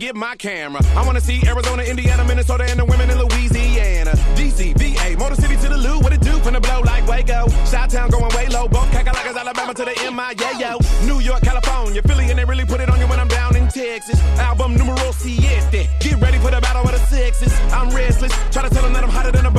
get my camera. I wanna see Arizona, Indiana, Minnesota, and the women in Louisiana. DC, VA, Motor City to the Lou, what it do? Finna blow like Waco. Chi-Town going way low, both Cacalacas, Alabama to the MIA, New York, California, Philly, and they really put it on you when I'm down in Texas. Album numero siete. Get ready for the battle of the sexes. I'm restless, try to tell them that I'm hotter than a